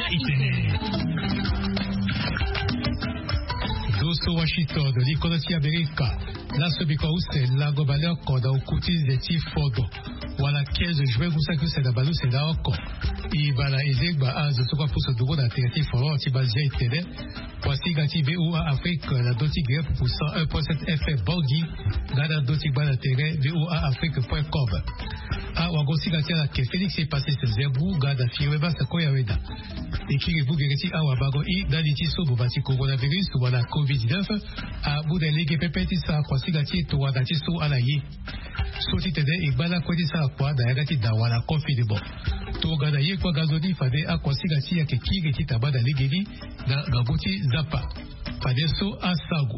Doso Washington, l'Iconoti America, la Sobikouse, la Gobaleur, Koda, Okuti, Zeti, Fodo. Voilà 15 juin, vous savez que c'est la balou, c'est là encore. Et voilà, Ezegba, Az, Soka, pour ce droit d'intérêt, Foro, Tibazia et Télé. Voici Gati VOA Afrique, la Doti Grep pour 101.7 FM Borgi, Gada Doti Ban d'intérêt, VOA Afrique.com. Ah, Wagosi Gati à la quai, Félix est passé ce zébrou, Gada Fiweba, Sakoya Weda. Écrivez-vous, Gereti, Awa Bago, I, Daliti, Sobo, Bati, Coronavirus, ou la COVID-19, à bout de Ligue Pépétis, à Kwasi Gati, Toa Dati, So, Alaye. Soti Tede, Igbala, Kodisa, Akwa, Dayagati, Dawala, Confidebo. Togada, Yekwa, Gazodi, Fade, Akwasi Gati, Akeki, Geti, Tabada, Ligedi, na Gabuti, Zapa. Fade, So, Asago.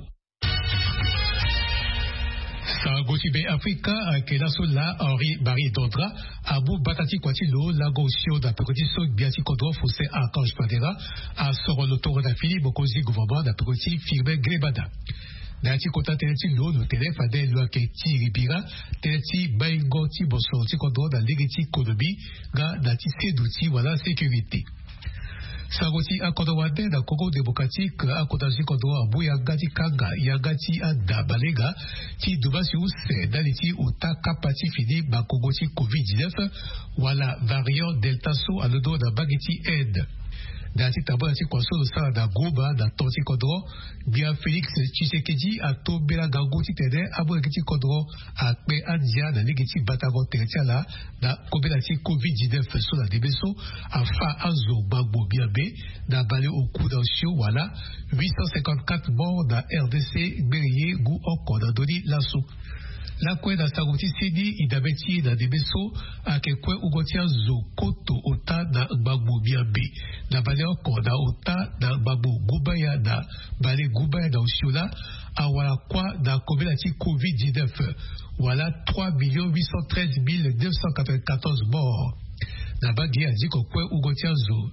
Sagoti be Africa, Kedaso la Henri Barry Dondra, Abu Batati Kwatilo, Lago Sio da Pekoti Biati Kodro Fosse Archange Padera, a Soro Lotoro da Philippe Bokosi gouvernement da Pekoti Firbe Grebada. Dati Kota Teleti Lo, no Telefade, Loake Tiribira, Teleti Baingoti Boso, Tikodro da Ligeti Kodobi, Ga Dati Sedouti, voilà sécurité. Sagoti akodowade da Kogo démocratique akodaji kodo abu yagati kaga yagati ada balega ti dubasi use daliti uta kapati fini ba Kogoti COVID-19 wala variant delta so alodo da bagiti aide. Dati tabo dati konso sa da goba da tonti kodro bia Félix Tshisekedi a tobela gangoti tede abu yagiti kodro a pe adia da ligiti batago tertiala da kobela ti COVID-19 so la debeso a fa azo bagbo biabe da balé au coup d'anxio wala 854 morts da RDC Beriye gu oko da doni lasso. La kwe da sagoti sidi idabeti da debeso a ke kwe ugotia zo koto ota da bagbo biabe da balé oko da ota da bagbo gubaya da balé gubaya da ushiola a wala kwa da kobela ti COVID-19 wala 3 813 994 morts. Na bagi a dit que Ugotia zo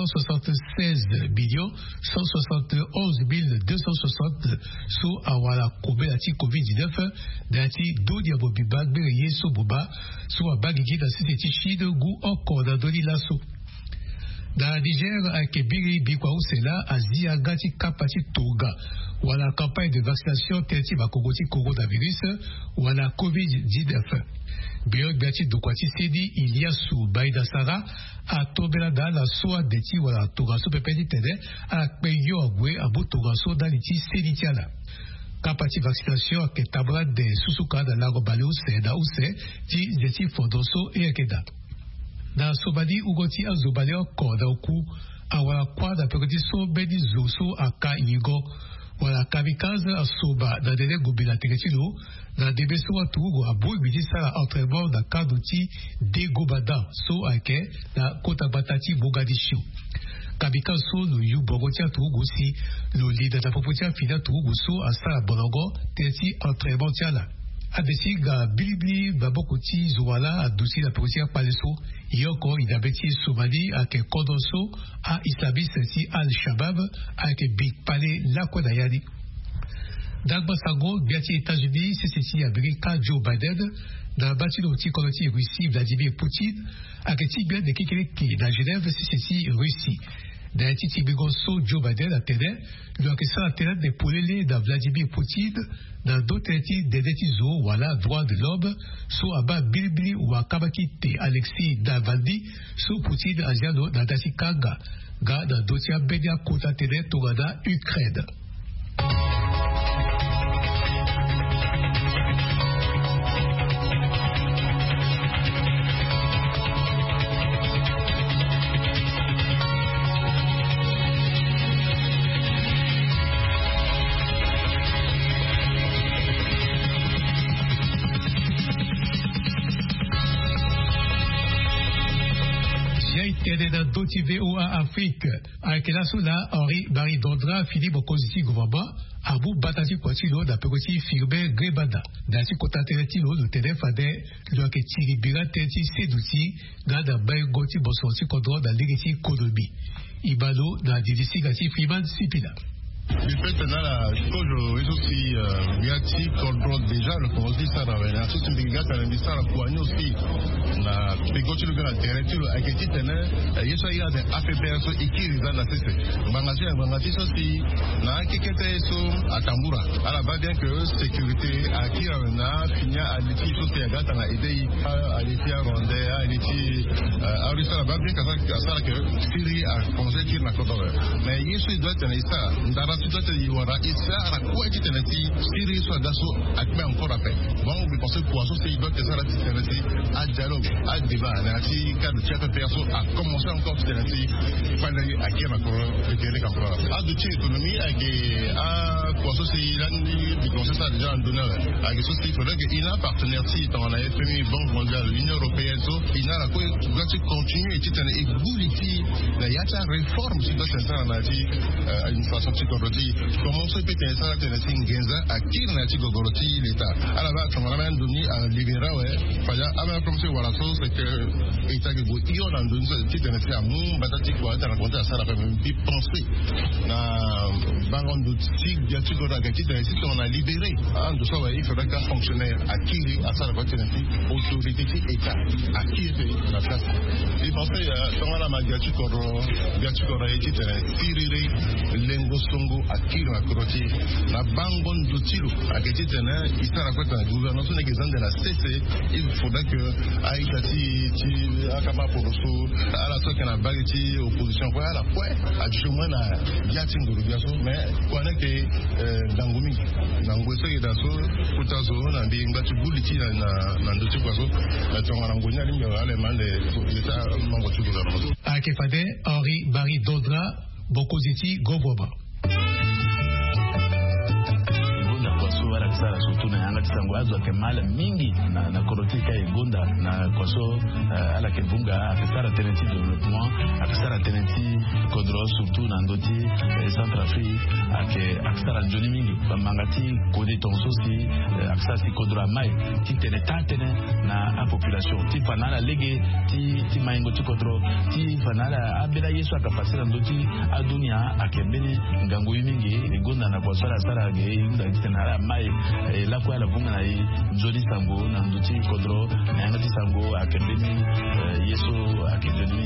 176 millions 171 260 so awala kobela ti COVID-19 dati do diabobi bagbe yeso boba so a bagi da siti chide gu oko da doli lasso. Da Niger a kebiri bikwa usela azia gati kapati toga wala campagne de vaccination telti ba kogoti coronavirus wala COVID-19. Biog Biati Dukwati Sidi Iliasu Baida Sara a Tobela da la soa deti wala Togaso Pepedi Tede a Peyo Agwe Abu Togaso Daliti Seditiala. Kapati vaccination ke tabra de Susuka da Lago Baleo Seda Use ti Zeti Fodoso e Ekeda. Da Sobadi Ugoti Azubaleo Koda Oku Awala Kwada Pekoti So Bedi Zoso Aka Inigo wala kamikaze asoba da dele gobila teretilo na debeso wa tugo abo ibiti sala entraînement da kadoti de gobada so ake na kota batati bogadisho kamikaze so no yu bogotia tugo si lo leader da popotia fina tugo so asala bonogo teti entraînement tiala abesi ga bilibili babokoti zuwala adusi la popotia paleso yoko idabeti somali ake kodonso a islamiste si al-Shabaab ake big pale la kodayadi. Dagba Sago, biati États-Unis, c'est Amerika Joe Biden, dans bâti l'outil collectif Russie Vladimir Poutine, ake ti bien de kikereki dans Genève, c'est Russie. Dans Titi Bigonso Joe Biden a tene, lui que ça a tene de polele dans Vladimir Poutine, dans d'autres études des détizo, voilà, droit de l'homme, so aba Bilbili ou Akabakite Alexis Navalny, so Poutine Asiano dans Dasikanga, ga dans Dotia Bedia Kota tene Togada Ukraine. Doti VOA Afrique, avec la sola Henri Barry Dondra, Philippe Bokosi gouvernement, Abu Batati Kwatilo, da Pekoti Firbe Grebada, Dati Kotateretilo, le Téléfade, le Ketiri Bira Teti Sedouti, Gada Baygoti Bosonti Kodro, da Ligeti Kodobi, Ibalo, da Didisi Gati Freeman Sipila. Le fait que la cause aussi biati contrôle déjà le conseil ça dans la société de gaz à l'industrie à quoi aussi na pegoti le grand territoire à qui tenait yeso ya de APPS et qui dans la CC bangati aussi na kekete so atambura à la base bien que sécurité à qui na finia à l'équipe sociale gaz à aider à l'équipe ronde à l'équipe à réussir la base bien que ça que Syrie a conseil qui na contrôle mais yeso doit tenir ça dans situation il y aura ça à quoi qui tenait Syrie soit d'assaut à quoi encore appel bon mais parce que quoi c'est doit que ça la tenir à dialogue à débat nati cadre de chaque personne a commencé encore tenir pendant à qui na le terrain encore à de économie à quoi c'est l'année du conseil ça déjà en donneur à que ceci il faudrait que il a partenaire si dans la FMI Banque mondiale l'Union européenne il a la quoi doit continuer et bouliti la yacha réforme si doit ça nati une façon psychologique comment ça peut être ça tenir Ngenza à qui nati gogoroti l'état à la base on a même donné à libéral ouais falla avant comme c'est voilà ça c'est que état que il y a dans une petite tenir à mon batati quoi dans la compta ça la fait même penser na bangon d'outil bien sûr qu'on a gagné si on a libéré en tout ça il faudrait qu'un fonctionnaire à qui à ça la voiture autorité état à qui est la place il pensait dans la magatu qu'on a été tiré l'engosongo à qui on a croté la bangon d'outil à gagné il sera quoi la gouvernance de la CC il faudrait que Haïti akaba pour à la fois qu'on a bagati opposition quoi à la fois à du moins na yatin gorubiaso mais quoi que dangumi nangoso yedaso kutazo na binga tubuliti na ndoto kwazo na tonga ngonya limbe wale mande leta mango tugouvernement akefade Henri Barry Dodra bokoziti goboba sara surtout na yanga tisango azo kemala mingi na korotika igonda na kwaso ala kebunga akisara tenenti développement akisara tenenti kodro surtout na ndoti Centrafrique akisara joni mingi bamangati kodi tonso si akisara si kodro mai ti tene na population ti fanala lege ti maingo ti kodro ti fanala abela yesu akafasira ndoti adunia akembeni ngango mingi igonda na kwaso ala sara ge inda tena mai la kwa la bunga na nzoni sango na nduti kodro na ngati sango akembeni yeso akendeni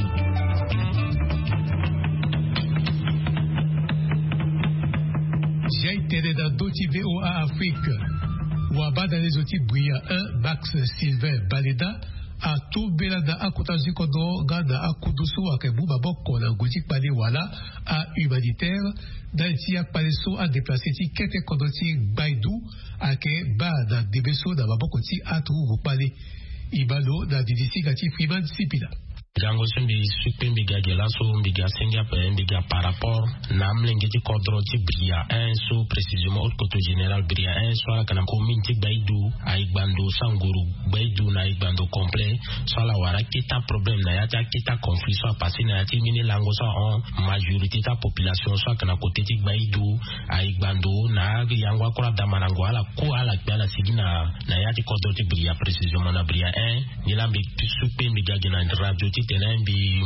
j'ai été dans d'autres VOA Afrique waba dans les outils brillant 1 Bax Sylvain Baleda a tout belada akotazi kodo gada akudusu akebu baboko na godik pale wala a humanitaire d'Haïti a paleso a déplacé ti kete kodoti Baidou ake ba da debeso da babokoti atu pale ibalo da didisi gati Freeman Sipila Gango sembi supe mbiga gelaso mbiga senga pe mbiga par rapport namlenge ti kodro ti bria un so précisément au côté général bria un so la kana commune ti Baidou ay bando sanguru Baidou na ay bando complet so la wara kita problème na ya kita conflit so passé na ti mini lango so en majorité ta population so kana côté ti Baidou ay bando na yangwa kora damanango ala ko ala bala sigina na ya ti kodro ti bria précisément na bria un ni lambi supe mbiga gena radio ti tenen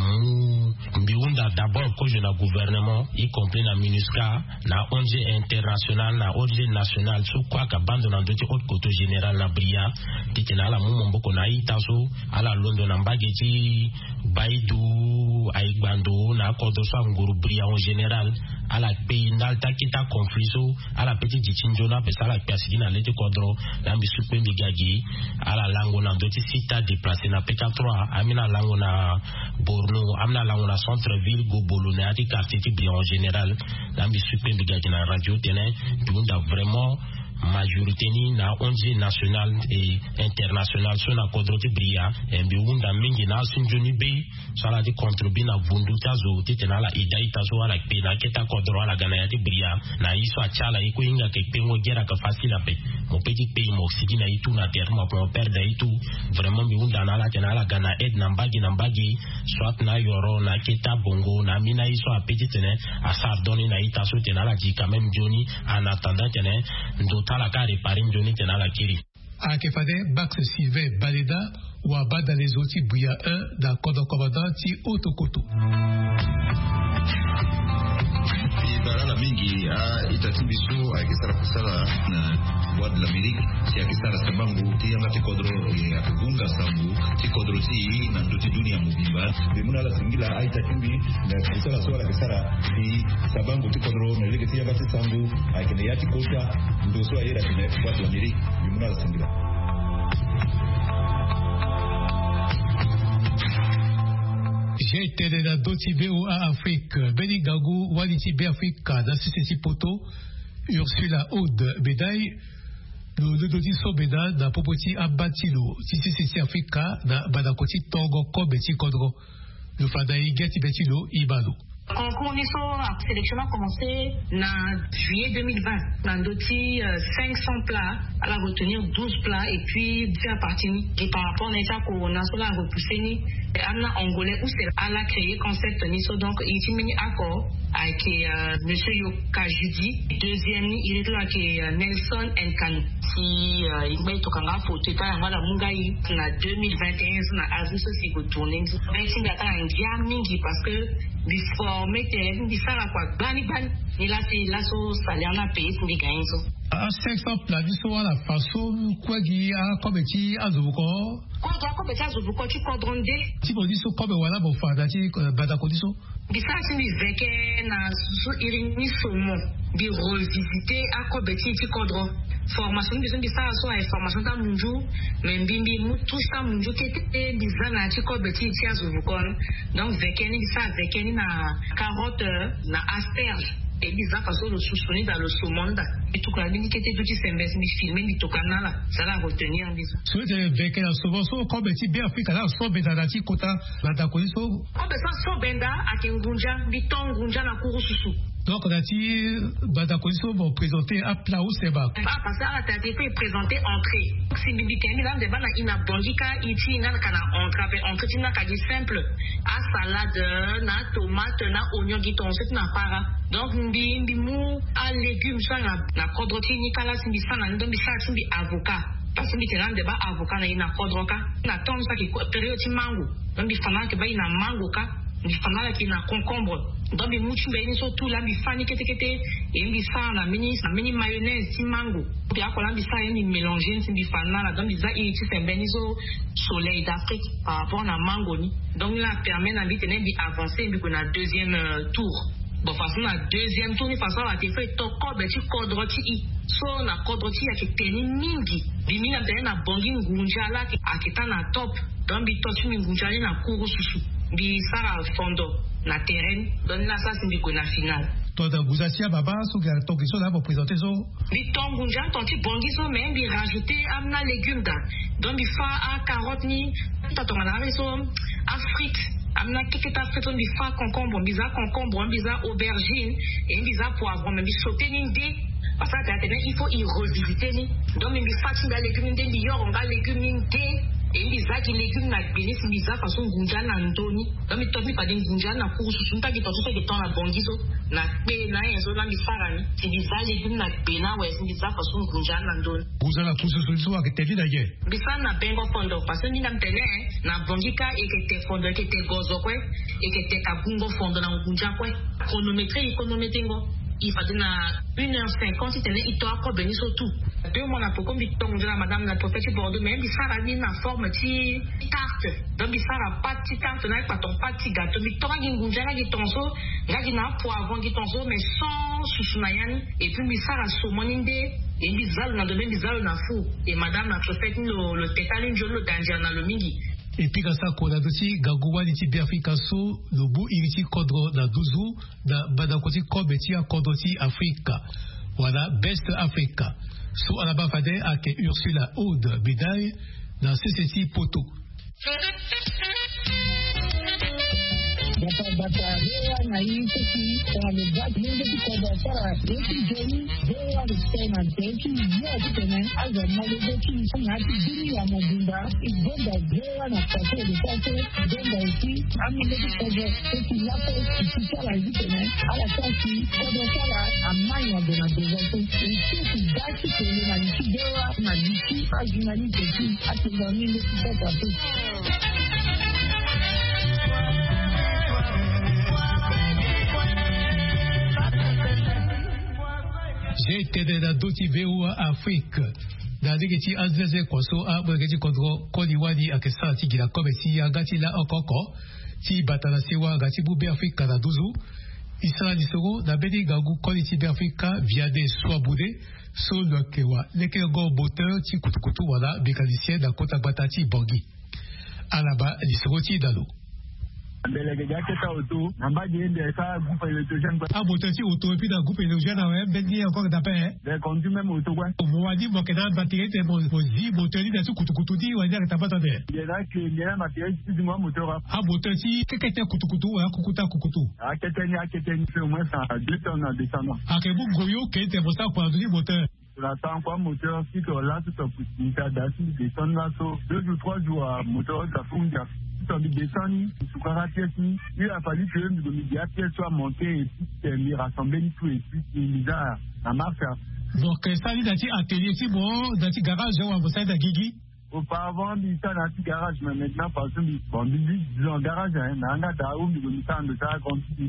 bi unda d'abord que je na gouvernement y compris na MINUSCA na ONG international na ONG national so quoi ka bando na ndoti haute côté général na bria titena la mumo mboko na itaso ala londo na mbageti Baidou ay bando na kodo so nguru bria en général ala pays ndal takita confliso ala petit dichinjona pe sala persigina leti kodro na bisupe mbigagi ala lango na ndoti sita déplacé na PK3 amina lango na Borno amna lango na centre-ville Gobolo na ati quartier ti bria en général na bisupe mbigagi na radio tenen dunda vraiment majorité ni na ONG national et international so na kodrote bria mbi unda mingi na sinjoni be sala di contribuer na vundu tazo titena la idai tazo ala pe na keta kodro ala gana ya di bria na iso achala iko inga ke pengo gera ka facile pe mo petit pays mo sigina itu na terre mo perdre itu vraiment mbi unda na la tena la gana aide na mbagi soit na yoro na keta bongo na mina iso a petit tene a sa doni na ita so tena la di quand même joni en attendant tene ndo la carrière par une journée tena la kiri a kefade Bax Sylvain Baleda wa bada les outils bria 1 da kodo commandant ti otokoto barala mingi organization biso akisara kusala na voix de l'Amérique si akisara sabangu tiyanga tikodro ya kubunga sambu tikodro ti na ndoti dunia mubimba bimuna la singila aita kimbi na kusala swala akisara ti sabangu tikodro na leke tiyanga tisambu akine yati kota ndo swala yera kine voix de l'Amérique bimuna la singila. J'ai été de la Dotibéo à Afrique, Benigagu, Walitibé Afrique, dans Sissi Poto, Ursula Aude, Bédaï, le Dodiso Béda, dans Popoti Abatilo, Sissi Africa, dans Badakoti Togo, Kobeti Kodro, le Fadaï Geti Betilo, Ibalo. Concours Nisso a sélection a commencé en juillet 2020. Dans d'autres 500 plats, elle a retenir 12 plats et puis faire partie par rapport à ça qu'on a repoussé. Elle a angolais où c'est elle a créé concept Nisso donc il y a un accord avec monsieur Yoka Judi. Deuxième il est là avec Nelson Nkanu. Si il va être en photo ta ngala mungai na 2021 na azuso si go tourner. Mais si ngata ngia mingi parce que before mettre bisala kwa bani il a fait la so salaire na payer pour gagner so. À 500 plats du soir la façon quoi qui a comme ti azubuko. Quoi qui a comme ti azubuko tu kodronde. Ti bo diso comme wala bo fada ti badako diso. Bisala si mi veke na so irini somo bi revisiter a comme ti kodro. Formation besoin de ça soit information dans munju mais bimbi mu tout ça munju kete bizana ti kodbeti ti azuvukon donc vekeni ça vekeni na carotte na asperge et bizarre parce que le sous-soni dans le saumon et tout la bini kete tout sembe mi filmer mi tokana là ça la retenir bizarre so de vekeni na souvent so kodbeti bien afrika là so benda ti kota la takoniso on besoin so benda akengunja bitongunja na kuru susu. Donc, on a dit, Badakoniso vont présenter à plat ou c'est bas. Parce que la tête est présentée entrée. Si Bibi Kemi, là, devant, il a bongika, il y a un entrée, il y a un simple. À salade, na tomate, na oignon, qui tombe, c'est na para. Donc, Mbi mou, à légumes, ça, na kodroti, ni kala, si Mbi sana, ni ça, si Mbi avocat. Parce que Mbi tenan débat avocat, na kodroka, na tombe, ça, qui période, mango. Donc, Mbi fana, que ba, il a mango, ka. Mbi fana, qui na concombre. Donc, les mouches, ils sont tous là, ils font et ils font la mini mayonnaise, si mango. Puis après, ils font mélanger, ils font là, donc ils ont soleil d'Afrique par rapport à mango. Donc, là, permet d'avancer, puis qu'on a deuxième tour. Bon, façon, la deuxième tour, de façon, à te faire ton corps, ben, tu kodroti. So, na kodroti, à qui teni mingi. Bimi, na teni na bongi ngunjala, à qui ta na top. Donc, bi tochi ngunjali na kuru susu. Bi sara fondo. Na terrain, donne la ça c'est du na final. Toi dans Gouzatia baba so ga to kiso là pour présenter so. Bi tongunja tonti bongiso mais bi rajouter amna légumes da. Donc bi fa a carotte ni ta to na so Afrique amna keketa feton bi fa concombre, biza aubergine et biza poivron mais bi sauter ni dé. Parce que il faut y revisiter ni. Donc bi fa ti ba légumes de bi yor on ga légumes ni dé. Et les qui légumes na béni si les façon gunja na ndoni donc mi topi pas din gunja na kuru sunta ki topi ke ton na bongiso na pe na enzo na mi farani si les légumes na bena ouais si les façon gunja na ndoni vous allez pour ce solution avec tes vides ailleurs bisa na bengo fondo parce que ni na mtene na bongika et que te fondo que te gozo kwe et que te kabungo fondo na gunja kwe chronométrie ngo il faut donner 1h50 si tenait il doit encore bénir surtout 2 mois na poko mi tong de la madame la prophète Bordeaux même il sera ni na forme ti tarte donc il sera pas ti tarte na pas ton petit gâteau mi tong ngi ngunja ngi tonso ngi na poivron ngi tonso mais sans susunayan et puis mi sera somoninde et bizal na demain bizal na fou et madame la prophète le tétane njolo danger na le mingi. Et puis quand ça qu'on a aussi Gagouwa niti Biafrika so le bout iriti kodro na Douzou na Badakoti Kobeti a kodoti Afrika voilà Best Africa so alaba fade ake Ursula Aude Bidaï dans CCT Poto. Bata na hii kwa mabati ndio kwa bara yetu jeni ndio alisema teki ndio tena aza mmoja tu na hadi ya mobimba ibonda ndio na kwa ndio hii ami ndio kwa teki hapo ikisala hivi tena ala sasa kwa sala amani ya dona dezato iki daki kwa na ndio na nchi ajina ni teki atinda ndio kwa J'étais dans d'autres VO Afrique. Dans les petits Azazé Kwaso, à Bregeti Kodro, Kodiwadi, à Kessa, Tigila, Komesi, à Gatila, Okoko, Ti Batana Sewa, Gatibu, Afrika, na Douzou, Isra Nisoro, na Bedi Gagou, Koliti, Afrika, via des Soaboudé, So le Kewa, Lekelgo, Boteur, Ti Kutukutu, Wala, Bécalicien, na Kota Batati, Bangui. Alaba, Nisoro, Ti Dalo. Ah, Botanti auto et puis d'un groupe élogieux dans un béni encore d'appel. Des conduits même auto. On va dire que dans la batterie, c'est mon zi, Botanti, dans ce Kutukutu, on va dire que t'as pas entendu. Il y en a qui viennent matériel, c'est du moins moteur. Ah, Botanti, qu'est-ce que c'est Kutukutu, hein, Kukutu. Ah, qu'est-ce que c'est au moins ça, 2 tonnes en descendant. Ah, que vous, Goyo, qu'est-ce que c'est pour ça pour un moteur? La temps quoi moteur si tu là tout en possibilité d'assumer des tonnes là sur 2 ou 3 jours à moteur ça fonde tout en descendre sous caractère il a fallu que le médiateur soit monté et puis rassembler tout et puis il a la marque donc ça il a dit atelier si bon dans le garage on va ça de Guigui. Auparavant, il était dans un garage, mais maintenant, parce que bon, il est en garage, il a un de ça,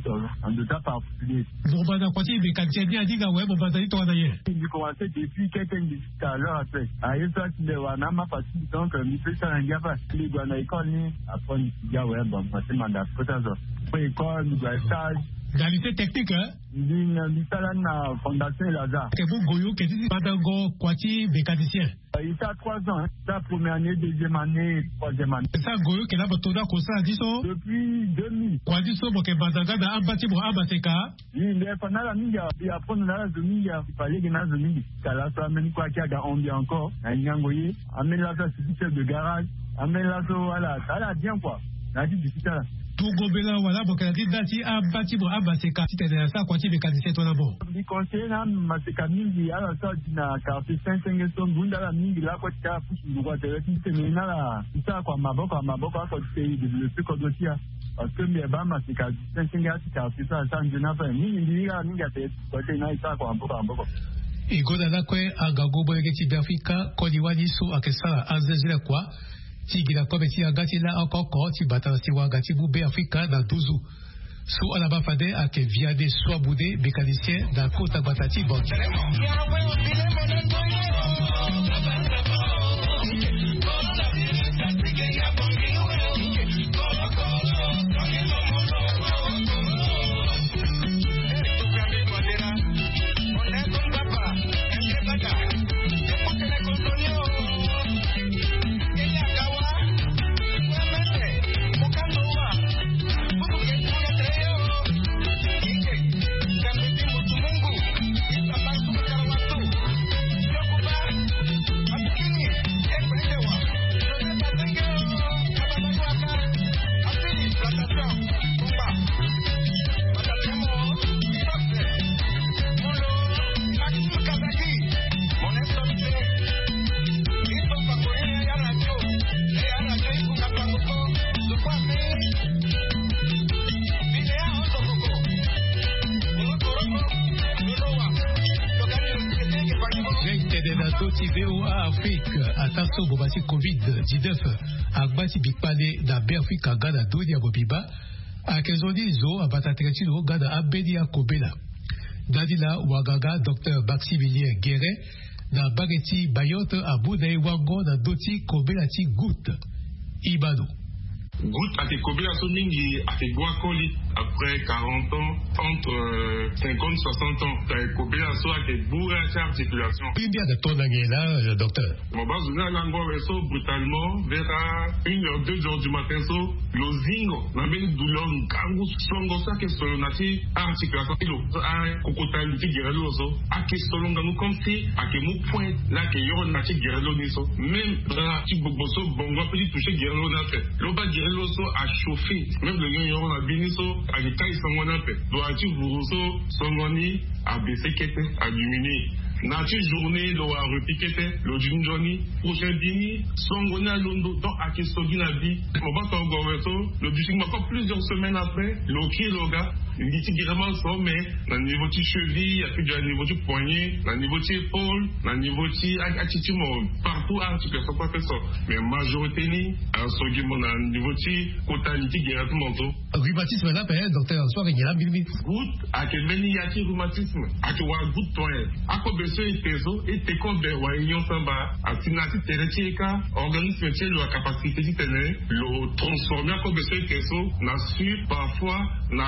en de ça particulier. Bon, bah, dans quoi il est quand il a dit, ouais, bon, bah, toi, d'ailleurs. Il commençait depuis quelqu'un dit à l'heure après. À ça, il est en ama parce que donc, il fait ça en gaba. Il est dans l'école, après, il dit, ouais, bon, c'est mandat, c'est ça. Après, l'école, il doit stage. Dans le lycée technique, hein? Il est à la fondation Lazare. C'est vous, Goyo, qui est Padango, Kwati, mécanicien. Il a 3 ans, sa première année, deuxième année, troisième année. C'est ça, Goyo, qui est là, pour ça, depuis 2000. Quoi, dit ça, pour que Badanga, dans un bâtiment, à Baseka? Il est pendant la Minga, et après, on a la Zominga, il fallait qu'il y ait une Zominga. Kala, ça amène quoi qu'il y a, on dit encore, à Nyangoye, amène là, ça, c'est de garage, amène là, ça, voilà, ça a bien, quoi. Là, dit du ça. Tout gobela voilà pour que dati a bâtiment à Baseka si t'es ça quoi tu veux qualifier ton abo du conseil là Maseka mingi ala ça dina carte 500 son bunda la mingi là quoi tu as poussé du droit de c'est maintenant là ça quoi maboko quoi tu développer comme dossier parce que mais ba Maseka 500 carte ça ça je n'ai pas mingi là mingi a fait quoi tu n'as ça quoi maboko igoda kwe agago boyeki d'Africa Kodiwani so akesala azezela quoi Tigila kometi agati la encore ti batala siwa agati bube Afrika dans 12 jours. Sous alaba fade ake via des sois boudé mécanicien dans Kota Batati Banque. Afrique, attention pour bâtir Covid-19, à bâtir Bikpale, dans Afrique, Gada, Dodia Bobiba, à Kezodi Zo, à Batatekilo, Gada, Abedia Kobela. Dadila, Wagaga, Dr. Baxi Villiers Guéret, dans Bageti, Bayotte, à Boudaï Wango, dans Doti, Kobela, Ti Gout, Ibado. Gout a été Kobela Somingi, a fait Guacoli, après 40 ans, entre 50 et 60 ans. Kobela So a été bourré à articulation. Puis bien de ton année là, docteur. Mon bas, on a l'angoisse brutalement, vers 1h, 2h du matin, so, l'ozingo, n'a bien une douleur, une kangou, songo, ça, que c'est une articulation. Un cocotal, qui guérit l'oso, à qui selon nous comme si, à qui mou point, là, qui y aura qui guérit l'oniso. Même dans la petite boboso, bongo, petit toucher guérit l'onafé. L'oba guérit l'oso a chauffé. Même le gars, y aura la biniso, à qui taille son monapé. Doit-il vous songoni, à baisser kete, à diminuer. Nati journée, l'eau a repiqué, l'eau d'une journée, prochain bini, songoni à l'ondo, donc à qui sogi la vie. On va t'en goverto, le du encore plusieurs semaines après, l'eau qui est le gars, littéralement ça mais na niveau de cheville et puis du niveau du poignet na niveau de épaule na niveau de attitude partout articulation quoi fait ça mais majorité ni en sogi mon na niveau de cotalité directement to rhumatisme là ben docteur soit il y a bilbi good a que meni ya ki rhumatisme a que wa good to a ko besoin de peso et te ko be wa union samba a tinati teretieka organisme tient la capacité de tenir le transformer a ko besoin de peso na sur parfois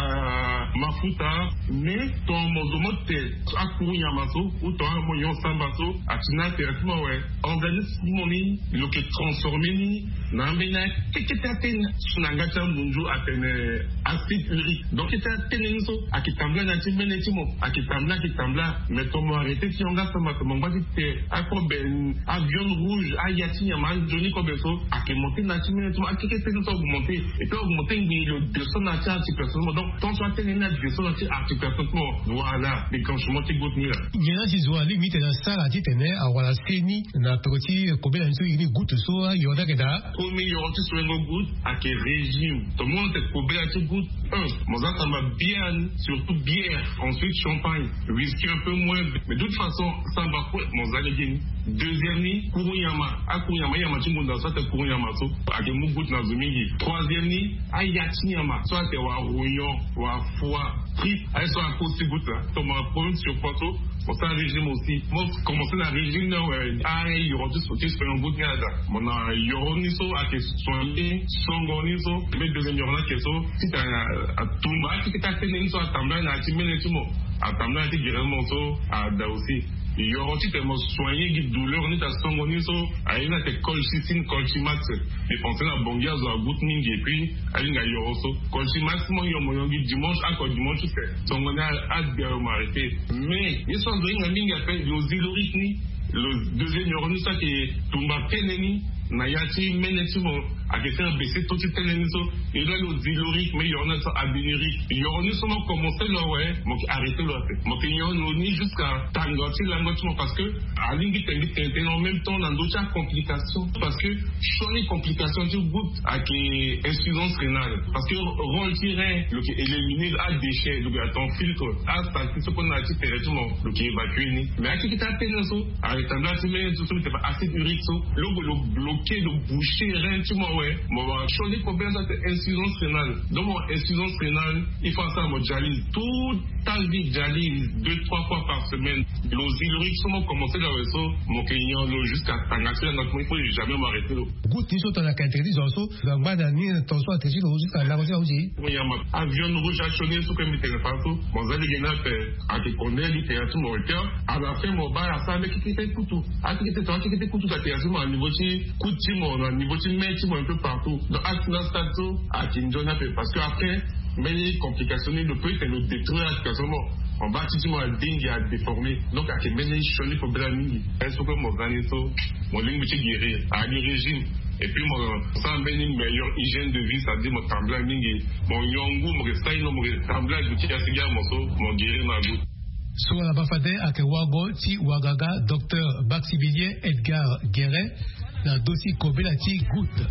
na mafuta mais ton modomote a kunya maso ou ton moyon samba so a tinati teretiquement ouais organisme moni le que transformer ni na mbena keketaten sunangata munju atene acide urique donc keketaten so akitambla na timene timo akitambla mais tomo arrêté si on gasta ma tomo ngati te akoben avion rouge ayati yama joni ko beso akemonter na timene timo akeketaten so augmenter et puis augmenter le 200 na articulation donc ton soit tene na 200 na articulation voilà déclenchement ti goutte là yena sizwa limite na sala ti tene awala seni na proti kobela nso ini goutte so yoda keda premier yoroti sur un goutte à quel régime tout le monde est coupé à ce goutte mon ça m'a bien surtout bière ensuite champagne whisky un peu moins mais de toute façon ça va quoi mon allégé deuxième ni kurunyama yama chingunda ça te kurunyama so à quel goutte na zumingi troisième ni ayatinyama soit te wa rouillon wa foie tripe à soit à cause de goutte là ton problème sur poteau pour ça régime aussi moi commencer la régime là ouais yoroti sur un goutte là mon yoroni so à que soigner songoni so mais deuxième yorona que so si tu a tumba qui t'a tenu so atambla na timene timo atambla ti girement so à da aussi yoroti te mo soigner qui douleur ni ta songoni so aina te colchicine colchimax et penser la bongia zo a goutte mingi et puis aina yoroso colchimax mo yomoyongi dimanche à dimanche c'est songoni a de m'arrêter mais ils sont venus en ligne appelle le zylorique ni le deuxième yoroni ça qui tumba teneni na yati menetimo a que faire baisser tout cette émission et là le zylorique mais il y en a ça adénérique il y en a seulement commencer là ouais donc arrêter là mon client ni jusqu'à tangoti l'angotimo parce que à l'ingi tengi en même temps dans d'autres complications parce que choni complications du goutte à que insuffisance rénale parce que rôle tiré le qui éliminer à déchets donc à ton filtre à ce qu'on a dit directement le qui évacue ni mais à qui t'a tenu ça arrêter là tu mets tout ça pas assez urique ça le bloquer le boucher rien tu m'as ouais mon choni combien ça insuffisance rénale donc mon insuffisance rénale il faut ça mon dialyse tout ta vie dialyse 2-3 fois par semaine le zylorique sont commencé là ouais ça mon client jusqu'à tangacer dans notre il faut jamais m'arrêter là goutte ni so tana kantri zo dans badani ton so atesi lo jusqu'à la rosia aussi oui avion rouge à choni so comme il pas so mon zali gena fait à te connaître littérature mon cœur à la fin mon bar à ça mais qui était couteau à qui était couteau ça était à niveau de couteau au niveau de mettre un peu partout donc à ce stade à Kinjona parce que après mais les complications le peut être le détruire actuellement en bas tu m'as dingue à déformer donc à quel moment je faut bien est-ce que mon organiso mon ligne de guérir à les régimes et puis mon sans une meilleure hygiène de vie ça dit mon tremblant mingi mon yongu mon restai non mon tremblant du tia cigare mon guérir ma goutte sur la bafade à Kewago ti Wagaga docteur Baxibilien Edgar Guéret dans le dossier Kobelati goutte.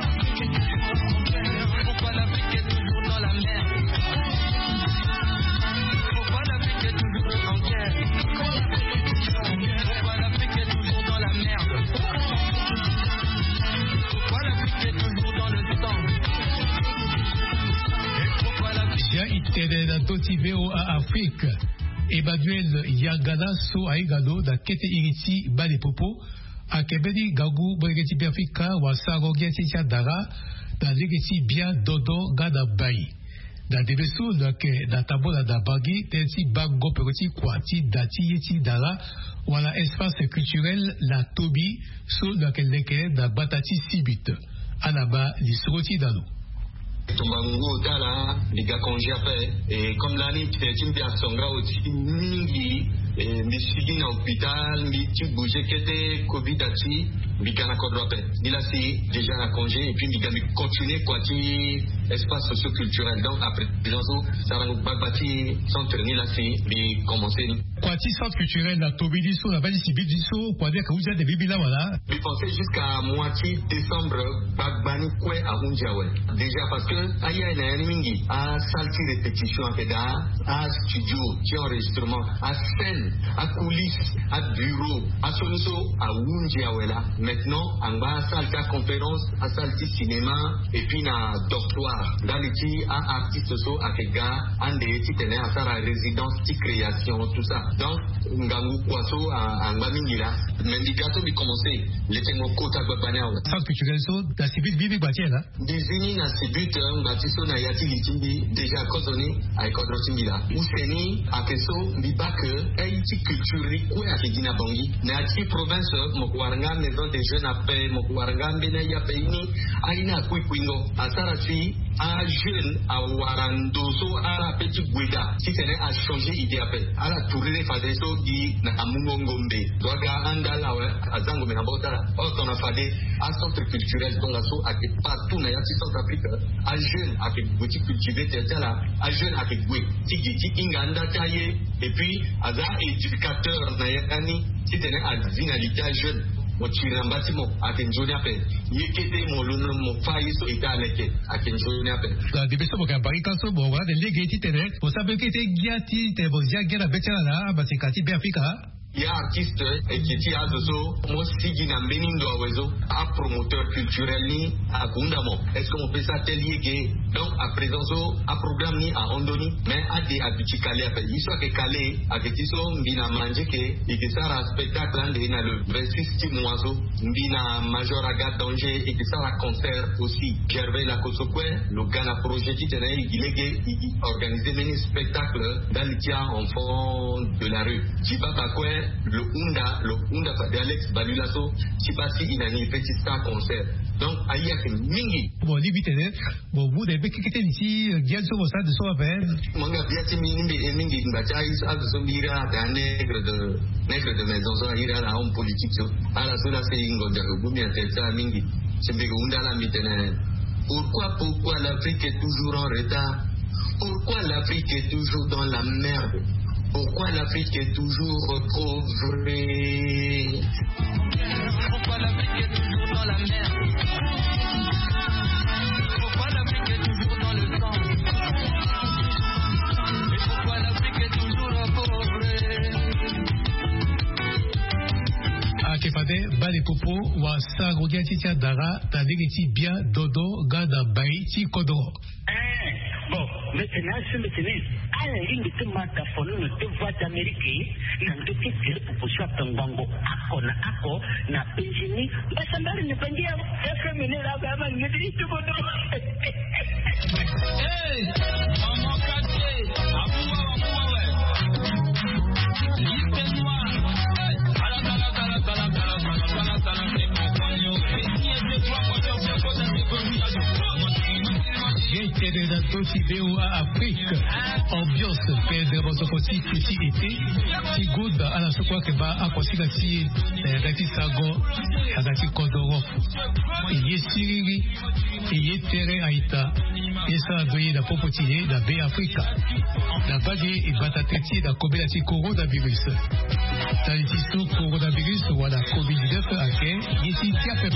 Pourquoi l'Afrique est toujours dans la merde? Pourquoi l'Afrique est toujours en guerre? Pourquoi l'Afrique est toujours dans la merde? Pourquoi l'Afrique est toujours dans le sang? Pourquoi l'Afrique est dans Totimeo à Afrique? Emmanuel Yangana so aigado da kete iriti bale popo a kebedi gagu bregeti biafrika wa sago geti dara da legeti bia dodo gada bai da debeso da ke da tabola da bagi teti bago peroti kwati dati yeti dara wala espace culturel la tobi so da ke leke da batati sibit anaba lisroti dalo Tumbangu tala liga konjape comme l'année tu bien songa aussi mingi misigi na hôpital mi tu bouger kete covid ati bigana kodrope dila si déjà à congé et puis bigami continuer quoi qui espace socio-culturel donc après bilanzo ça va nous babati centre ni la si bi commencer quoi qui centre culturel na tobidi so na bali sibidiso quoi dire que vous êtes de bibila voilà bi penser jusqu'à moitié décembre bagbani kwe à unjawe déjà parce que aya na mingi à salti répétition à peda à studio qui enregistrement à scène à coulisses à bureau à soluso à unjawe là maintenant en bas salle de conférence à salle de cinéma et puis na dortoir dans les petits artistes so à kega en des petits tenants à sa résidence de création tout ça donc ngangu kwaso à ngamingi là mais les gâteaux bi commencer les tengo kota babana centre culturel so da sibit bibi batia là dizini na sibit ngatiso na yati litimbi déjà kozoni ay kodrotimbi là useni akeso bibake ay ti culture ko ya kidina bangi na ti province mokwaranga maison des jeunes appel mokwaranga mbena ya peini aina kuikwingo asara fi a jeune a warandoso a petit guida si c'est a changer idée appel à la tourner fadeso di na amungongombe doga andala azango mena botala on a fadé à centre culturel donc aso a partout na yati Centre Afrique a jeune a petit cultivé là a jeune a gwe ti inganda taillé et puis aza éducateur na yakani si c'est a zinalité a jeune mo chirambati mo akenjoni ape yekete mo luno mo faiso italeke akenjoni ape la dibeso boka barika so bo wa de legeti tene bo sabe que te giati te bo ya gera betala ba se kati be Afrika ya artiste ekiti azoso mo sigi na mbenindo awezo a promoteur culturel ni a kundamo est-ce qu'on peut s'atelier que donc à présent so a programme ni à Ondoni mais a des habitudes calé après iso que calé aketi so mbina manje que et ça spectacle ande na le 26 moiseau mbina major aga danger et ça la concert aussi Gervais la Kosokwe le Ghana projet qui tenait il organiser mini spectacle dans le tia en fond de la rue Jibaba Kwe le Unda de Alex Balulaso Chibasi inani petit star concert donc aïe a que mingi bon limite bon vous devez quitter ici giazo ça de so appel manga biati mingi ngachai ça de so mira da nègre de maison so ira la homme politique so ala so la c'est ingonda gumi atesa mingi c'est be Unda la mitene pourquoi l'Afrique est toujours en retard pourquoi l'Afrique est toujours dans la merde. Pourquoi l'Afrique est toujours pauvrée? Pourquoi l'Afrique est toujours dans la merde? Pourquoi l'Afrique est toujours dans le sang? Et pourquoi l'Afrique est toujours pauvrée? Akefade bale popo wa sagodia titia dara tadigeti bia dodo gada bai ti kodoro. Bon, maintenant, à la ligne de Matafono, de voix d'Amérique, n'a de questions pour choisir un bango, ako, n'a péjini, bah, ça m'a ne pas dire, efféminé la gamme, ne dit tout bon. Hey, maman cassé, Gente da Tosi BOA Afrique, ambiance pede rosokosi kiti ete, si goda ala sokwa keba akwasika si gati sago, agati kodoro, eye siriri, eye tere aita, esa doye da popotiye da B Africa, da bade e batateti da kobela ti coronavirus. Taliti so coronavirus wala COVID-19 ake, yesi tiape.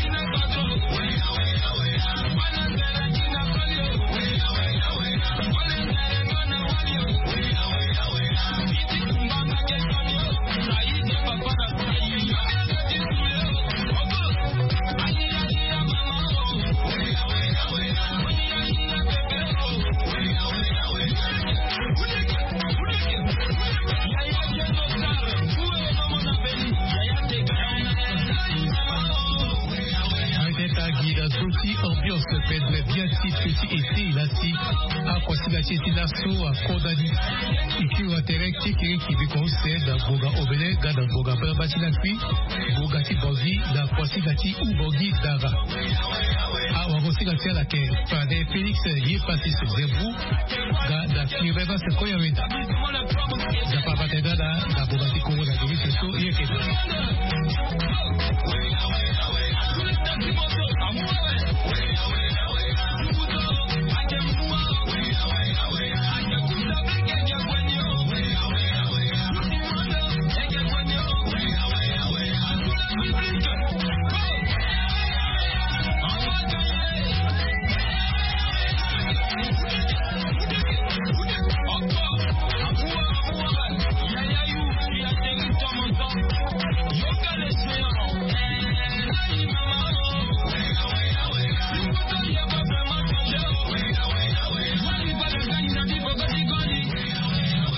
Ambiance pedre bien petit été lati a considéré naso a kodani ikiwa terek tikiri kibikose da boga obele gada boga bati na puis boga ti bogi da considéré u bogi dara a considéré la que Fade Félix y passis zebu gada kireba se koyaweda da papa da boga ti ko da so yeke